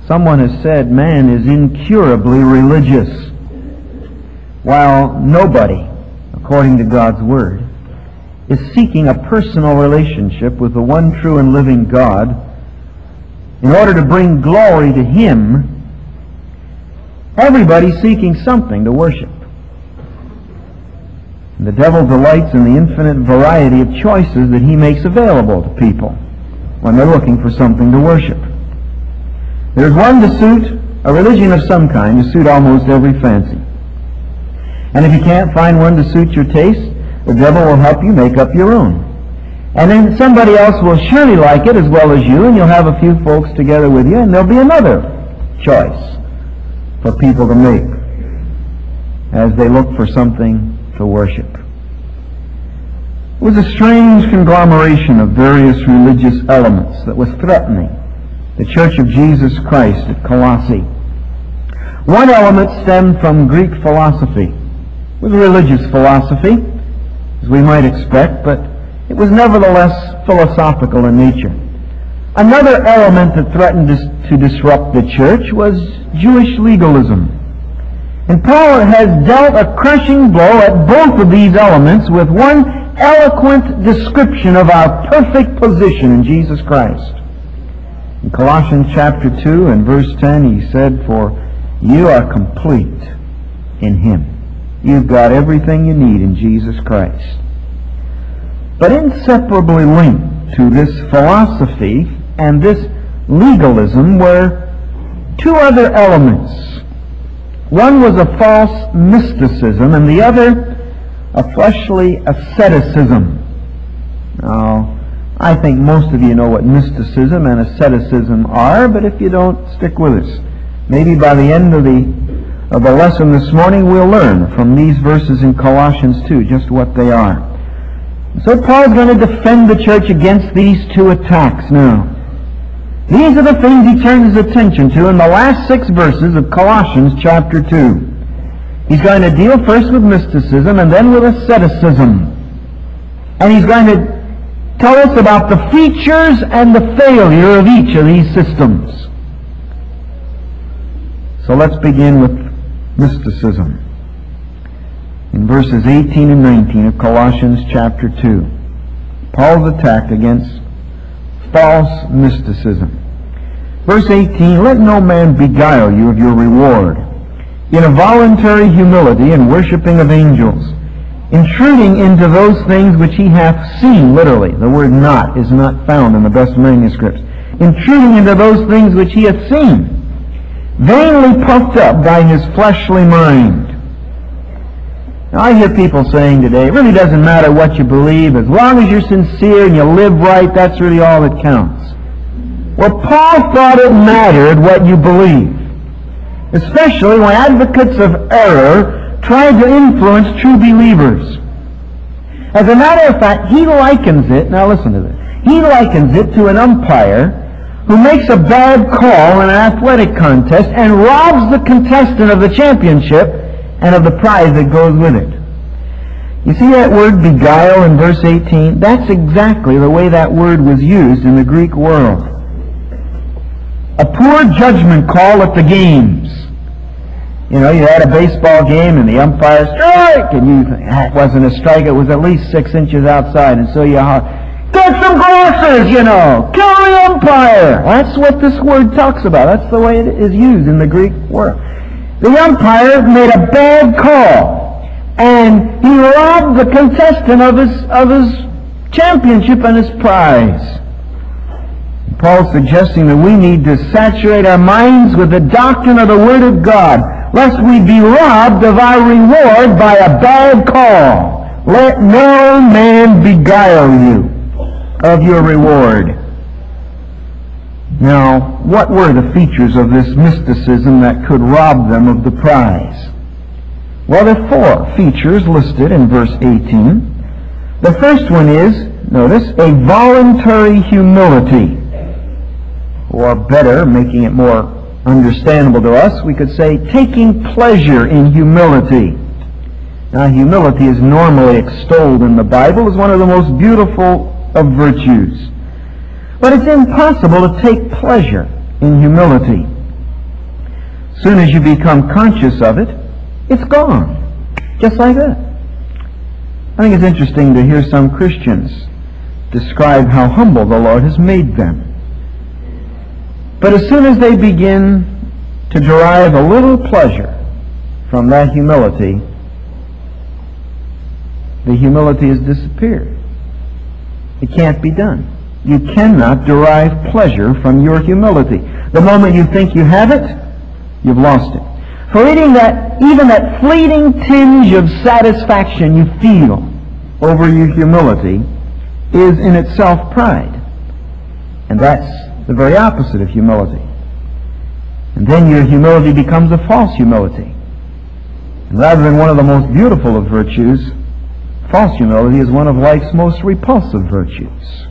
Someone has said man is incurably religious, while nobody, according to God's Word, is seeking a personal relationship with the one true and living God in order to bring glory to Him. Everybody's seeking something to worship. The devil delights in the infinite variety of choices that he makes available to people when they're looking for something to worship. There's one to suit, a religion of some kind, to suit almost every fancy. And if you can't find one to suit your taste, the devil will help you make up your own. And then somebody else will surely like it as well as you, and you'll have a few folks together with you, and there'll be another choice for people to make as they look for something to worship. It was a strange conglomeration of various religious elements that was threatening the Church of Jesus Christ at Colossae. One element stemmed from Greek philosophy. It was religious philosophy, as we might expect, but it was nevertheless philosophical in nature. Another element that threatened to disrupt the church was Jewish legalism. And Paul has dealt a crushing blow at both of these elements with one eloquent description of our perfect position in Jesus Christ. In Colossians chapter 2 and verse 10, he said, "For you are complete in Him." You've got everything you need in Jesus Christ. But inseparably linked to this philosophy and this legalism were two other elements. One was a false mysticism, and the other a fleshly asceticism. Now, I think most of you know what mysticism and asceticism are, but if you don't, stick with us. Maybe by the end of the lesson this morning, we'll learn from these verses in Colossians 2 just what they are. So Paul's going to defend the church against these two attacks now. These are the things he turns his attention to in the last 6 verses of Colossians chapter 2. He's going to deal first with mysticism and then with asceticism. And he's going to tell us about the features and the failure of each of these systems. So let's begin with mysticism. In verses 18 and 19 of Colossians chapter 2, Paul's attack against false mysticism. Verse 18, "Let no man beguile you of your reward, in a voluntary humility and worshipping of angels, intruding into those things which he hath seen," literally. The word "not" is not found in the best manuscripts. "Intruding into those things which he hath seen, vainly puffed up by his fleshly mind." Now, I hear people saying today, it really doesn't matter what you believe, as long as you're sincere and you live right, that's really all that counts. Well, Paul thought it mattered what you believe, especially when advocates of error tried to influence true believers. As a matter of fact, he likens it, now listen to this, he likens it to an umpire who makes a bad call in an athletic contest and robs the contestant of the championship and of the prize that goes with it. You see that word beguile in verse 18? That's exactly the way that word was used in the Greek world. A poor judgment call at the games. You know, you had a baseball game and the umpire strike, and you think, it wasn't a strike, it was at least 6 inches outside, and so you holler, "Get some glasses, you know! Kill the umpire!" That's what this word talks about. That's the way it is used in the Greek world. The umpire made a bad call, and he robbed the contestant of his championship and his prize. Paul's suggesting that we need to saturate our minds with the doctrine of the Word of God, lest we be robbed of our reward by a bad call. Let no man beguile you of your reward. Now, what were the features of this mysticism that could rob them of the prize? Well, there are 4 features listed in verse 18. The first one is, notice, a voluntary humility. Or better, making it more understandable to us, we could say taking pleasure in humility. Now, humility is normally extolled in the Bible as one of the most beautiful of virtues. But it's impossible to take pleasure in humility. As soon as you become conscious of it, it's gone. Just like that. I think it's interesting to hear some Christians describe how humble the Lord has made them. But as soon as they begin to derive a little pleasure from that humility, the humility has disappeared. It can't be done. You cannot derive pleasure from your humility. The moment you think you have it, you've lost it. For even that fleeting tinge of satisfaction you feel over your humility is in itself pride. And that's the very opposite of humility. And then your humility becomes a false humility. And rather than one of the most beautiful of virtues, false humility is one of life's most repulsive virtues.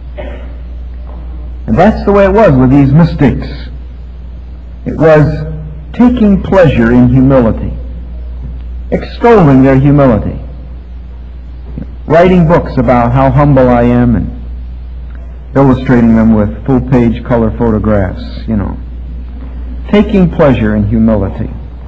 And that's the way it was with these mystics. It was taking pleasure in humility, extolling their humility, writing books about how humble I am and illustrating them with full-page color photographs, taking pleasure in humility.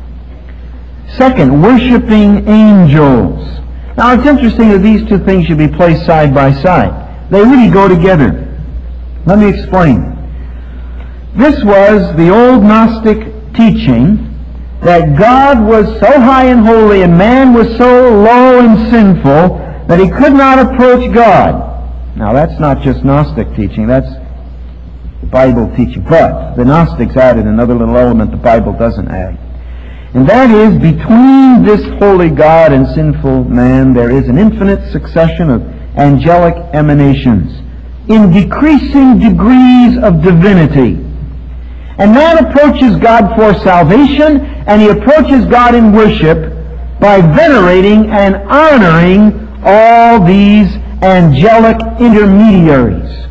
Second, worshiping angels. Now, it's interesting that these two things should be placed side by side. They really go together. Let me explain. This was the old Gnostic teaching that God was so high and holy and man was so low and sinful that he could not approach God. Now, that's not just Gnostic teaching, that's Bible teaching. But the Gnostics added another little element the Bible doesn't add. And that is, between this holy God and sinful man, there is an infinite succession of angelic emanations in decreasing degrees of divinity. And man approaches God for salvation, and he approaches God in worship by venerating and honoring all these angelic intermediaries,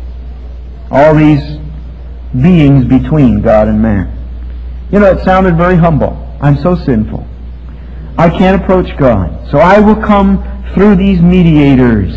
all these beings between God and man. It sounded very humble. I'm so sinful. I can't approach God, so I will come through these mediators.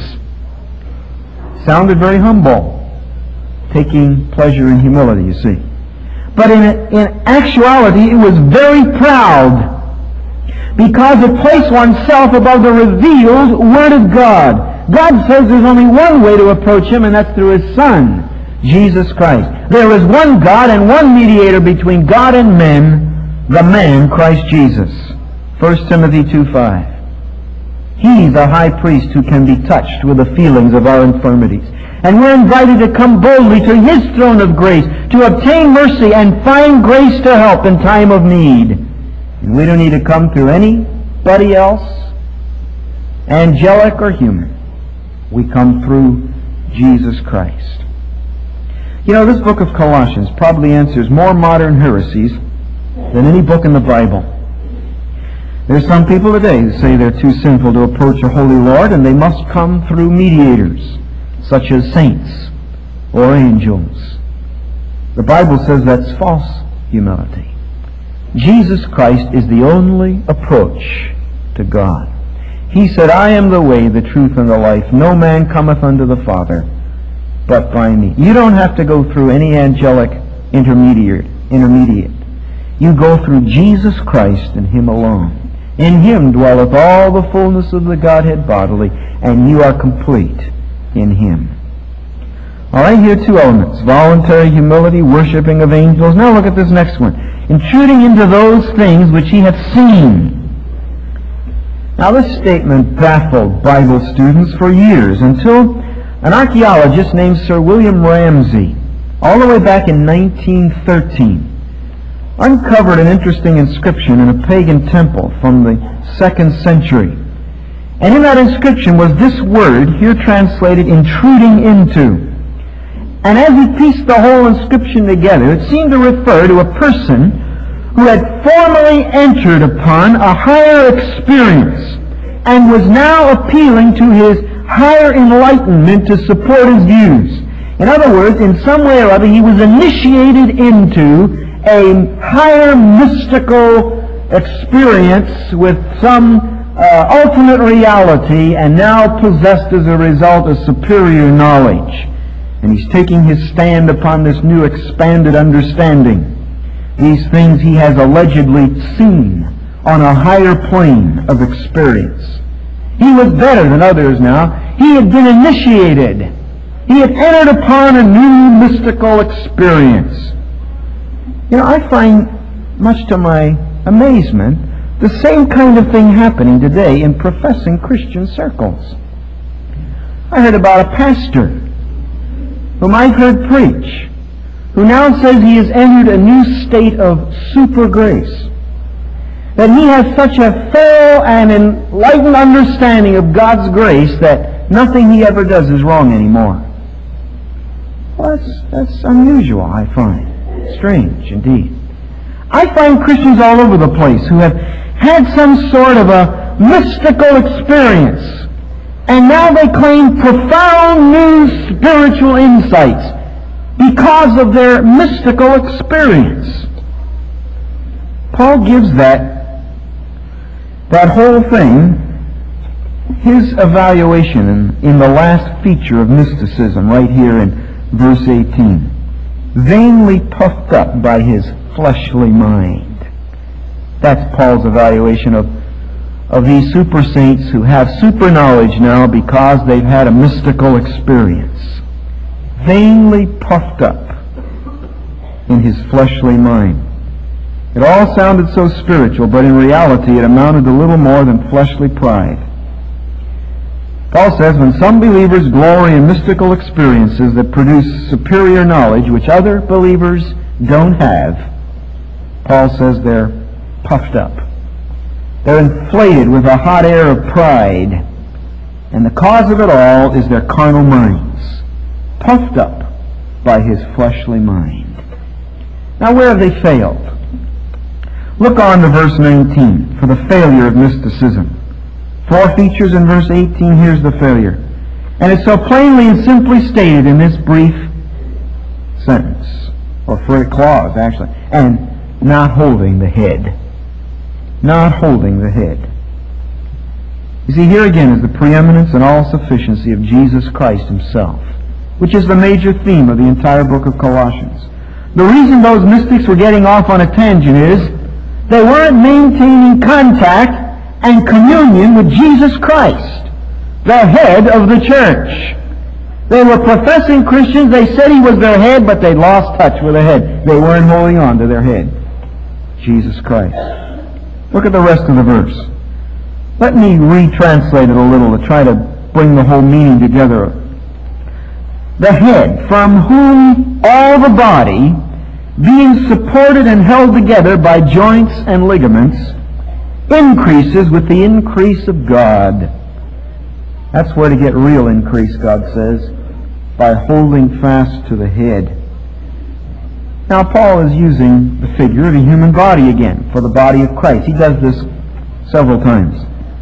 Sounded very humble, taking pleasure in humility, you see. But in actuality, it was very proud, because it placed oneself above the revealed Word of God. God says there's only one way to approach Him, and that's through His Son, Jesus Christ. There is one God and one mediator between God and men, the man, Christ Jesus. 1 Timothy 2:5. He, the high priest, who can be touched with the feelings of our infirmities. And we're invited to come boldly to His throne of grace to obtain mercy and find grace to help in time of need. And we don't need to come through anybody else, angelic or human. We come through Jesus Christ. This book of Colossians probably answers more modern heresies than any book in the Bible. There's some people today who say they're too sinful to approach a holy Lord, and they must come through mediators, such as saints or angels. The Bible says that's false humility. Jesus Christ is the only approach to God. He said, I am the way, the truth, and the life. No man cometh unto the Father but by me. You don't have to go through any angelic intermediate. You go through Jesus Christ and Him alone. In Him dwelleth all the fullness of the Godhead bodily, and you are complete in Him. All right, here are two elements. Voluntary humility, worshiping of angels. Now look at this next one. Intruding into those things which ye have seen. Now this statement baffled Bible students for years until an archaeologist named Sir William Ramsay, all the way back in 1913, uncovered an interesting inscription in a pagan temple from the 2nd century. And in that inscription was this word, here translated, intruding into. And as he pieced the whole inscription together, it seemed to refer to a person who had formerly entered upon a higher experience and was now appealing to his higher enlightenment to support his views. In other words, in some way or other, he was initiated into a higher mystical experience with some ultimate reality, and now possessed as a result of superior knowledge. And he's taking his stand upon this new expanded understanding. These things he has allegedly seen on a higher plane of experience. He was better than others now. He had been initiated. He had entered upon a new mystical experience. You know, I find, much to my amazement, the same kind of thing happening today in professing Christian circles. I heard about a pastor whom I've heard preach, who now says he has entered a new state of super grace, that he has such a thorough and enlightened understanding of God's grace that nothing he ever does is wrong anymore. Well, that's unusual, I find. Strange, indeed. I find Christians all over the place who have had some sort of a mystical experience, and now they claim profound new spiritual insights because of their mystical experience. Paul gives that whole thing his evaluation in the last feature of mysticism right here in verse 18. Vainly puffed up by his fleshly mind. That's Paul's evaluation of these super saints who have super knowledge now because they've had a mystical experience. Vainly puffed up in his fleshly mind. It all sounded so spiritual, but in reality it amounted to little more than fleshly pride. Paul says when some believers glory in mystical experiences that produce superior knowledge which other believers don't have, Paul says they're puffed up. They're inflated with a hot air of pride, and the cause of it all is their carnal minds, puffed up by his fleshly mind. Now where have they failed? Look on to verse 19 for the failure of mysticism. 4 features in verse 18, here's the failure. And it's so plainly and simply stated in this brief sentence, or clause actually, and not holding the head. Not holding the head. You see, here again is the preeminence and all-sufficiency of Jesus Christ himself, which is the major theme of the entire book of Colossians. The reason those mystics were getting off on a tangent is they weren't maintaining contact and communion with Jesus Christ, the head of the church. They were professing Christians. They said he was their head, but they lost touch with the head. They weren't holding on to their head, Jesus Christ. Look at the rest of the verse. Let me retranslate it a little to try to bring the whole meaning together. The head, from whom all the body, being supported and held together by joints and ligaments, increases with the increase of God. That's where to get real increase, God says, by holding fast to the head. Now Paul is using the figure of a human body again for the body of Christ. He does this several times.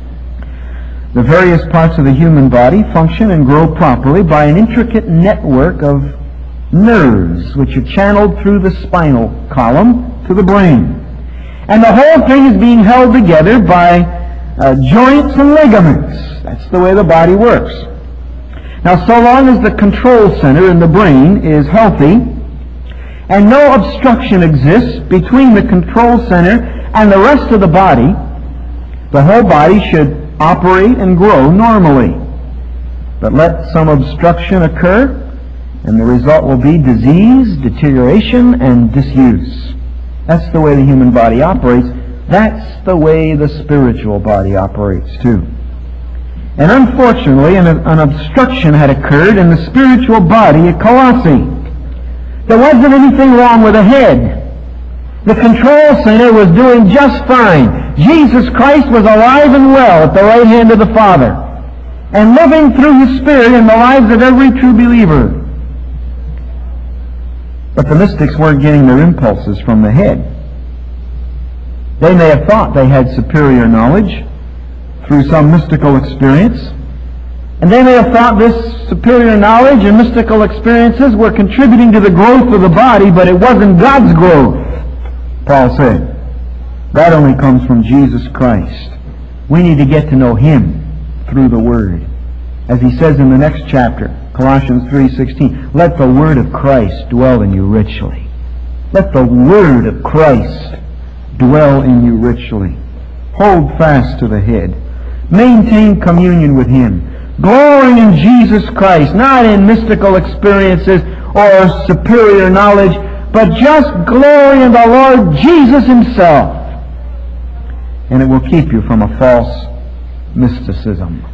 The various parts of the human body function and grow properly by an intricate network of nerves which are channeled through the spinal column to the brain. And the whole thing is being held together by joints and ligaments. That's the way the body works. Now, so long as the control center in the brain is healthy and no obstruction exists between the control center and the rest of the body, the whole body should operate and grow normally. But let some obstruction occur, and the result will be disease, deterioration, and disuse. That's the way the human body operates. That's the way the spiritual body operates too. And unfortunately, an obstruction had occurred in the spiritual body at Colossae. There wasn't anything wrong with the head. The control center was doing just fine. Jesus Christ was alive and well at the right hand of the Father, and living through His Spirit in the lives of every true believer. But the mystics weren't getting their impulses from the head. They may have thought they had superior knowledge through some mystical experience, and they may have thought this superior knowledge and mystical experiences were contributing to the growth of the body, but it wasn't God's growth. Paul said, that only comes from Jesus Christ. We need to get to know Him through the Word. As he says in the next chapter, Colossians 3:16, let the Word of Christ dwell in you richly. Let the Word of Christ dwell in you richly. Hold fast to the head. Maintain communion with Him. Glory in Jesus Christ, not in mystical experiences or superior knowledge, but just glory in the Lord Jesus Himself. And it will keep you from a false mysticism.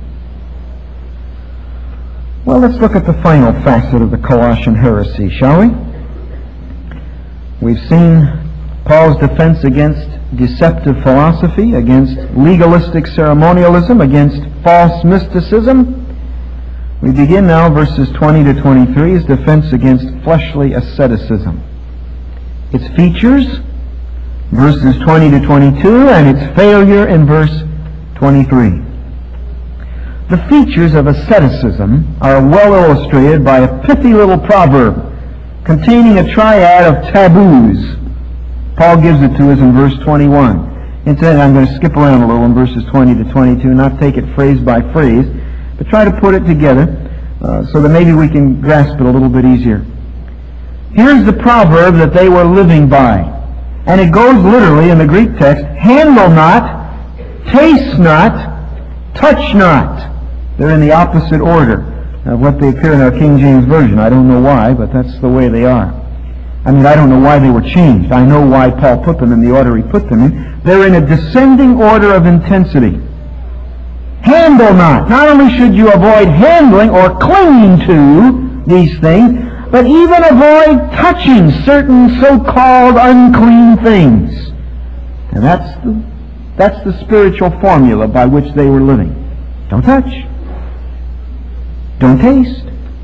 Well, let's look at the final facet of the Colossian heresy, shall we? We've seen Paul's defense against deceptive philosophy, against legalistic ceremonialism, against false mysticism. We begin now, verses 20 to 23, his defense against fleshly asceticism. Its features, verses 20 to 22, and its failure in verse 23. The features of asceticism are well illustrated by a pithy little proverb containing a triad of taboos. Paul gives it to us in verse 21. Instead, I'm going to skip around a little in verses 20 to 22, not take it phrase by phrase, but try to put it together so that maybe we can grasp it a little bit easier. Here's the proverb that they were living by. And it goes literally in the Greek text, handle not, taste not, touch not. They're in the opposite order of what they appear in our King James Version. I don't know why, but that's the way they are. I mean, I don't know why they were changed. I know why Paul put them in the order he put them in. They're in a descending order of intensity. Handle not. Not only should you avoid handling or clinging to these things, but even avoid touching certain so-called unclean things. And that's the spiritual formula by which they were living. Don't touch. Don't taste.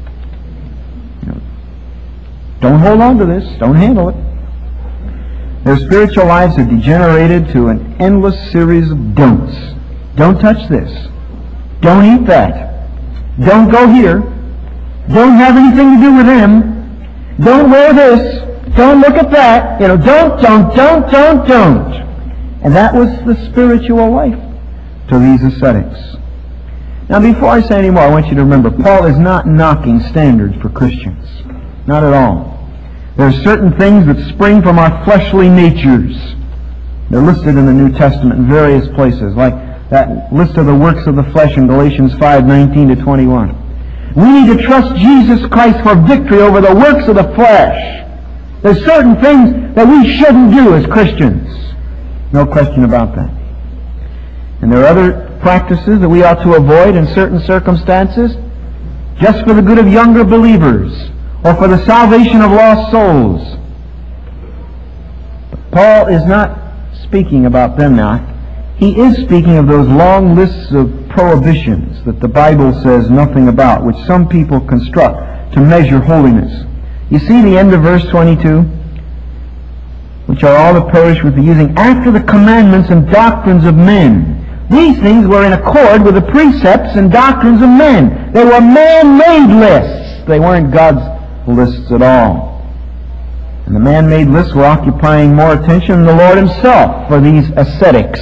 Don't hold on to this. Don't handle it. Their spiritual lives have degenerated to an endless series of don'ts. Don't touch this. Don't eat that. Don't go here. Don't have anything to do with them. Don't wear this. Don't look at that. Don't. And that was the spiritual life to these ascetics. Now, before I say any more, I want you to remember, Paul is not knocking standards for Christians. Not at all. There are certain things that spring from our fleshly natures. They're listed in the New Testament in various places, like that list of the works of the flesh in Galatians 5:19 to 21. We need to trust Jesus Christ for victory over the works of the flesh. There's certain things that we shouldn't do as Christians. No question about that. And there are other practices that we ought to avoid in certain circumstances, just for the good of younger believers, or for the salvation of lost souls. But Paul is not speaking about them now. He is speaking of those long lists of prohibitions that the Bible says nothing about, which some people construct to measure holiness. You see the end of verse 22? Which are all that perish with the using after the commandments and doctrines of men. These things were in accord with the precepts and doctrines of men. They were man-made lists. They weren't God's lists at all. And the man-made lists were occupying more attention than the Lord Himself for these ascetics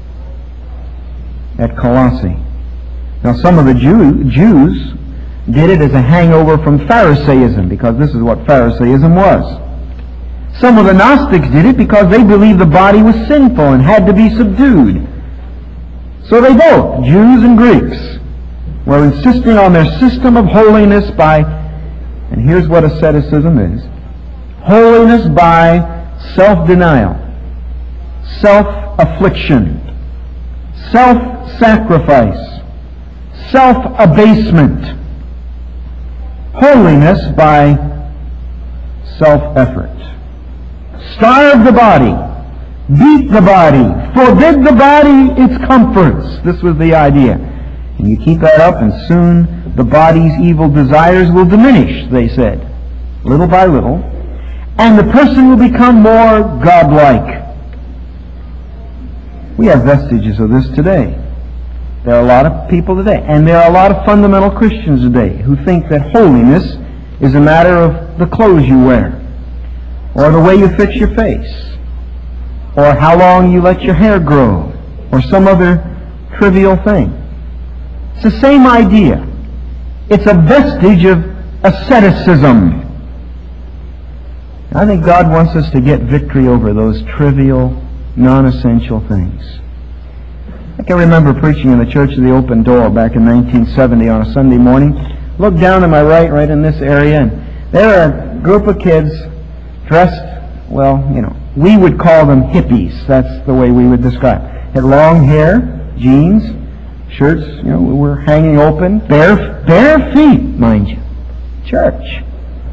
at Colossae. Now, some of the Jews did it as a hangover from Pharisaism, because this is what Pharisaism was. Some of the Gnostics did it because they believed the body was sinful and had to be subdued. So they both, Jews and Greeks, were insisting on their system of holiness by, and here's what asceticism is, holiness by self-denial, self-affliction, self-sacrifice, self-abasement. Holiness by self-effort. Starve the body, beat the body, forbid the body its comforts. This was the idea. And you keep that up and soon the body's evil desires will diminish, they said, little by little, and the person will become more godlike. We have vestiges of this today. There are a lot of people today, and there are a lot of fundamental Christians today who think that holiness is a matter of the clothes you wear, or the way you fix your face, or how long you let your hair grow, or some other trivial thing. It's the same idea. It's a vestige of asceticism. I think God wants us to get victory over those trivial, non-essential things. I can remember preaching in the Church of the Open Door back in 1970 on a Sunday morning. Look down to my right in this area, and there are a group of kids dressed, well, we would call them hippies. That's the way we would describe it. Had long hair, jeans, shirts, were hanging open, bare feet, mind you. Church.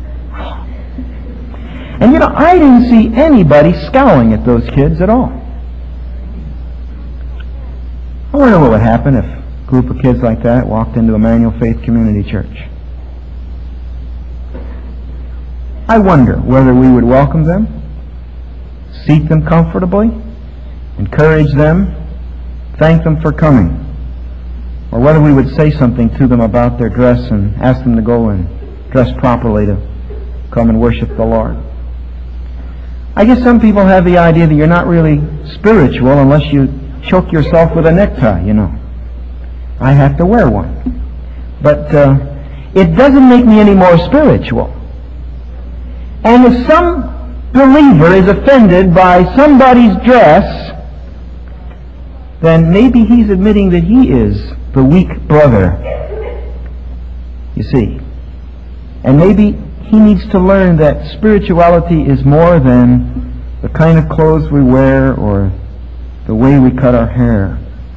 And I didn't see anybody scowling at those kids at all. I wonder what would happen if a group of kids like that walked into Emmanuel Faith Community Church. I wonder whether we would welcome them, seat them comfortably, encourage them, thank them for coming, or whether we would say something to them about their dress and ask them to go and dress properly to come and worship the Lord. I guess some people have the idea that you're not really spiritual unless you choke yourself with a necktie, I have to wear one. But it doesn't make me any more spiritual. And if some believer is offended by somebody's dress, then maybe he's admitting that he is the weak brother. You see. And maybe he needs to learn that spirituality is more than the kind of clothes we wear or the way we cut our hair.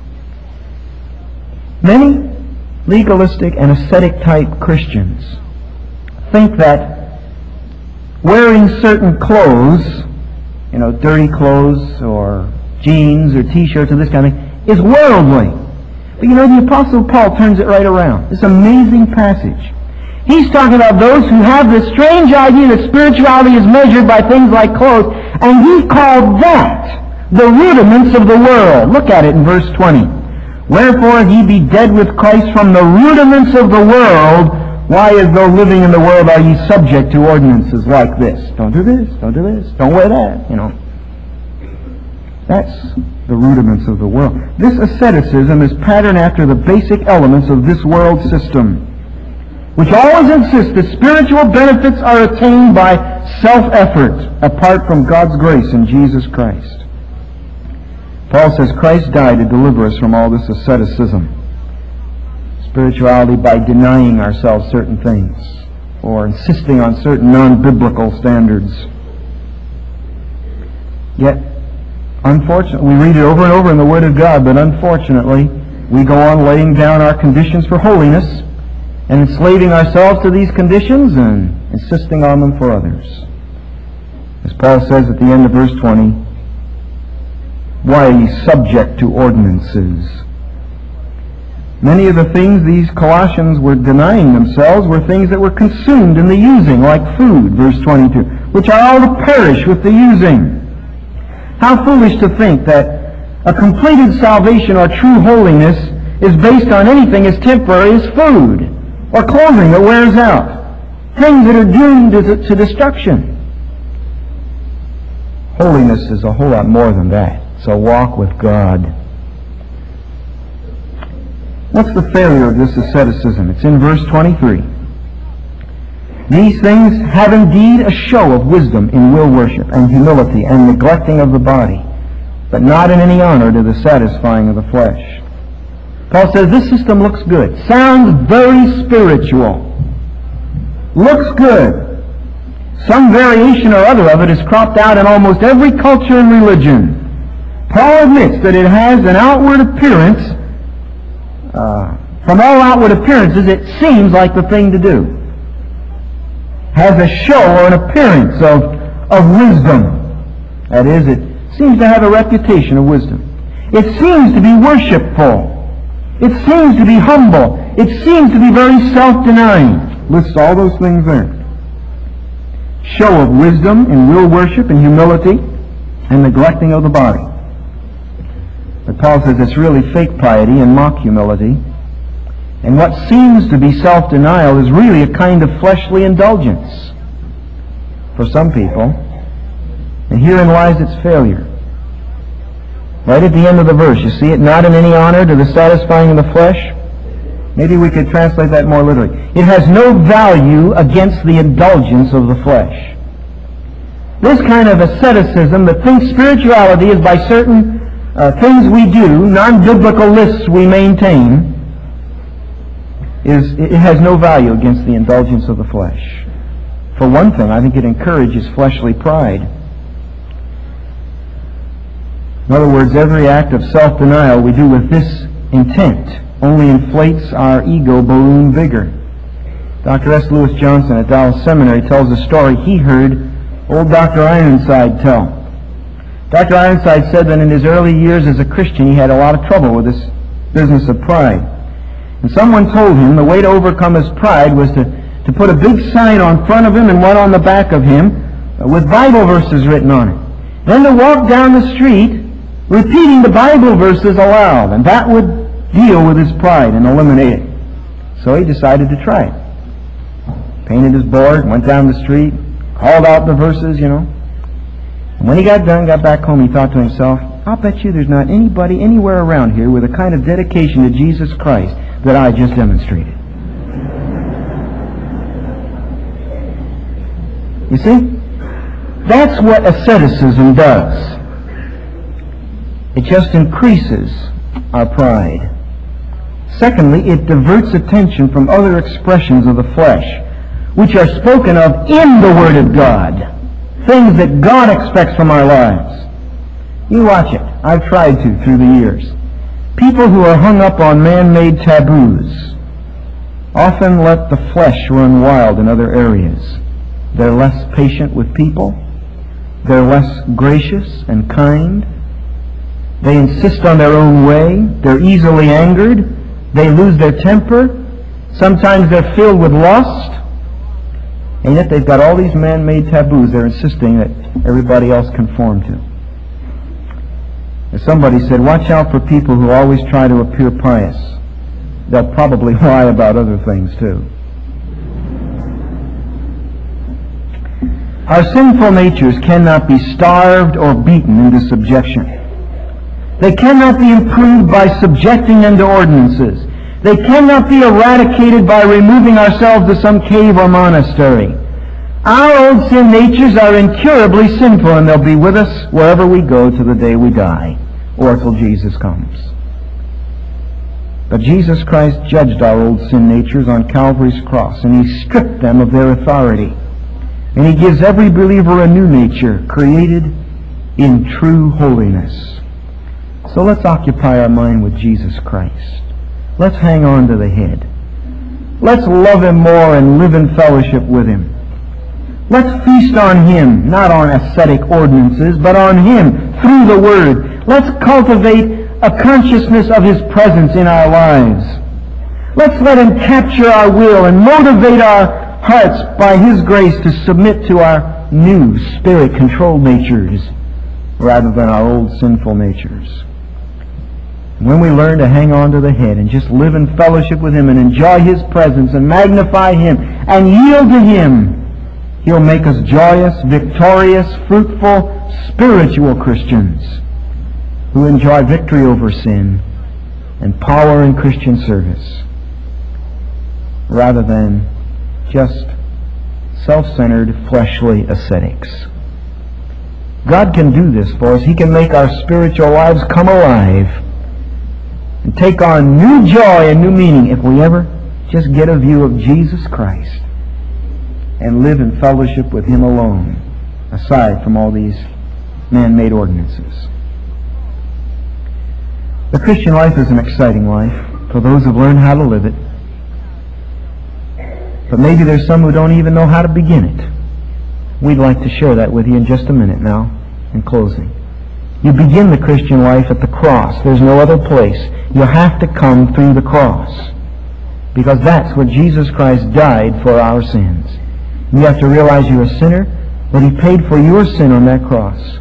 Many legalistic and ascetic-type Christians think that wearing certain clothes, dirty clothes or jeans or T-shirts or this kind of thing, is worldly. But the Apostle Paul turns it right around. This amazing passage. He's talking about those who have this strange idea that spirituality is measured by things like clothes, and he called that the rudiments of the world. Look at it in verse 20. Wherefore, if ye be dead with Christ from the rudiments of the world, why, as though living in the world, are ye subject to ordinances like this? Don't do this, don't do this, don't wear that, That's the rudiments of the world. This asceticism is patterned after the basic elements of this world system, which always insists that spiritual benefits are attained by self-effort apart from God's grace in Jesus Christ. Paul says Christ died to deliver us from all this asceticism. Spirituality by denying ourselves certain things or insisting on certain non-biblical standards. Yet, unfortunately, we read it over and over in the Word of God, but unfortunately, we go on laying down our conditions for holiness and enslaving ourselves to these conditions and insisting on them for others. As Paul says at the end of verse 20, why are ye subject to ordinances? Many of the things these Colossians were denying themselves were things that were consumed in the using, like food, verse 22, which are all to perish with the using. How foolish to think that a completed salvation or true holiness is based on anything as temporary as food or clothing that wears out, things that are doomed to destruction. Holiness is a whole lot more than that. It's a walk with God. What's the failure of this asceticism? It's in verse 23. These things have indeed a show of wisdom in will worship and humility and neglecting of the body, but not in any honor to the satisfying of the flesh. Paul says this system looks good, sounds very spiritual, looks good. Some variation or other of it is cropped out in almost every culture and religion. Paul admits that it has an outward appearance. From all outward appearances, it seems like the thing to do. Has a show or an appearance of wisdom. That is, it seems to have a reputation of wisdom. It seems to be worshipful. It seems to be humble. It seems to be very self-denying. Lists all those things there. Show of wisdom in will worship and humility and neglecting of the body. But Paul says it's really fake piety and mock humility. And what seems to be self-denial is really a kind of fleshly indulgence for some people. And herein lies its failure. Right at the end of the verse, you see it, not in any honor to the satisfying of the flesh. Maybe we could translate that more literally. It has no value against the indulgence of the flesh. This kind of asceticism that thinks spirituality is by certain things we do, non-biblical lists we maintain, it has no value against the indulgence of the flesh. For one thing, I think it encourages fleshly pride. In other words, every act of self-denial we do with this intent only inflates our ego balloon bigger. Dr. S. Lewis Johnson at Dallas Seminary tells a story he heard old Dr. Ironside tell. Dr. Ironside said that in his early years as a Christian he had a lot of trouble with this business of pride. And someone told him the way to overcome his pride was to put a big sign on front of him and one on the back of him with Bible verses written on it. Then to walk down the street repeating the Bible verses aloud, and that would deal with his pride and eliminate it. So he decided to try it. Painted his board, went down the street, called out the verses, And when he got done, got back home, he thought to himself, I'll bet you there's not anybody anywhere around here with a kind of dedication to Jesus Christ that I just demonstrated. You see? That's what asceticism does. It just increases our pride. Secondly, it diverts attention from other expressions of the flesh, which are spoken of in the Word of God, things that God expects from our lives. You watch it. I've tried to through the years. People who are hung up on man-made taboos often let the flesh run wild in other areas. They're less patient with people. They're less gracious and kind. They insist on their own way. They're easily angered. They lose their temper. Sometimes they're filled with lust. And yet they've got all these man-made taboos they're insisting that everybody else conform to. As somebody said, watch out for people who always try to appear pious. They'll probably lie about other things too. Our sinful natures cannot be starved or beaten into subjection. They cannot be improved by subjecting them to ordinances. They cannot be eradicated by removing ourselves to some cave or monastery. Our old sin natures are incurably sinful, and they'll be with us wherever we go to the day we die, or till Jesus comes. But Jesus Christ judged our old sin natures on Calvary's cross, and He stripped them of their authority. And He gives every believer a new nature, created in true holiness. So let's occupy our mind with Jesus Christ. Let's hang on to the head. Let's love Him more and live in fellowship with Him. Let's feast on Him, not on ascetic ordinances, but on Him through the Word. Let's cultivate a consciousness of His presence in our lives. Let's let Him capture our will and motivate our hearts by His grace to submit to our new Spirit-controlled natures rather than our old sinful natures. When we learn to hang on to the head and just live in fellowship with Him and enjoy His presence and magnify Him and yield to Him, He'll make us joyous, victorious, fruitful, spiritual Christians who enjoy victory over sin and power in Christian service rather than just self-centered, fleshly ascetics. God can do this for us. He can make our spiritual lives come alive and take on new joy and new meaning if we ever just get a view of Jesus Christ and live in fellowship with Him alone, aside from all these man-made ordinances. The Christian life is an exciting life for those who've learned how to live it. But maybe there's some who don't even know how to begin it. We'd like to share that with you in just a minute now, in closing. You begin the Christian life at the cross. There's no other place. You have to come through the cross, because that's where Jesus Christ died for our sins. You have to realize you're a sinner, that He paid for your sin on that cross.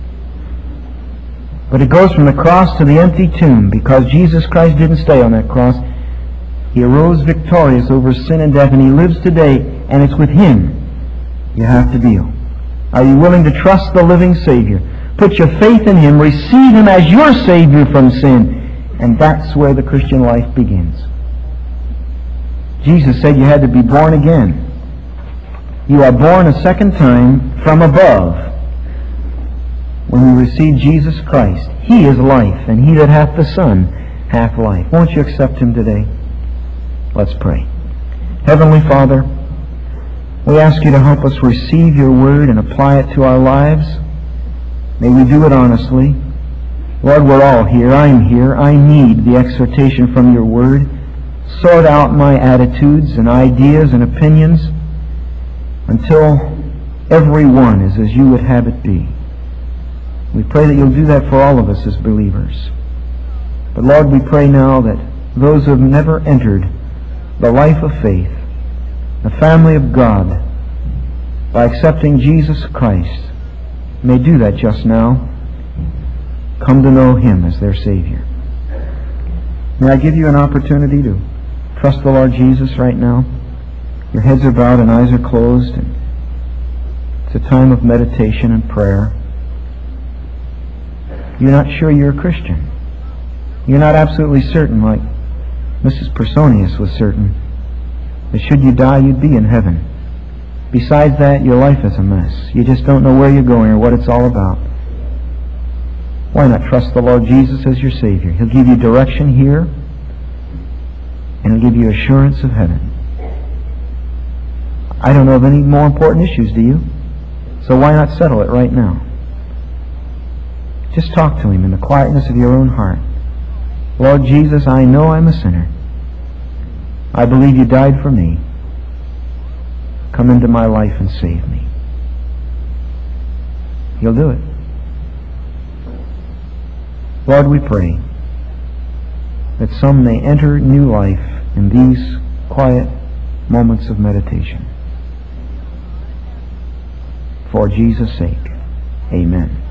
But it goes from the cross to the empty tomb, because Jesus Christ didn't stay on that cross. He arose victorious over sin and death, and He lives today, and it's with Him you have to deal. Are you willing to trust the living Savior? Put your faith in Him, receive Him as your Savior from sin, and that's where the Christian life begins. Jesus said you had to be born again. You are born a second time from above when you receive Jesus Christ. He is life, and he that hath the Son hath life. Won't you accept him today? Let's pray. Heavenly Father, we ask you to help us receive your word and apply it to our lives. May we do it honestly. Lord, we're all here. I'm here. I need the exhortation from your word. Sort out my attitudes and ideas and opinions until every one is as you would have it be. We pray that you'll do that for all of us as believers. But Lord, we pray now that those who have never entered the life of faith, the family of God, by accepting Jesus Christ, may do that just now. Come to know him as their Savior. May I give you an opportunity to trust the Lord Jesus right now? Your heads are bowed and eyes are closed, and it's a time of meditation and prayer. You're not sure you're a Christian. You're not absolutely certain, like Mrs. Personius was certain, that should you die, you'd be in heaven. Besides that, your life is a mess. You just don't know where you're going or what it's all about. Why not trust the Lord Jesus as your Savior? He'll give you direction here, and he'll give you assurance of heaven. I don't know of any more important issues, do you? So why not settle it right now? Just talk to him in the quietness of your own heart. Lord Jesus, I know I'm a sinner. I believe you died for me. Come into my life and save me. He'll do it. Lord, we pray that some may enter new life in these quiet moments of meditation. For Jesus' sake, amen.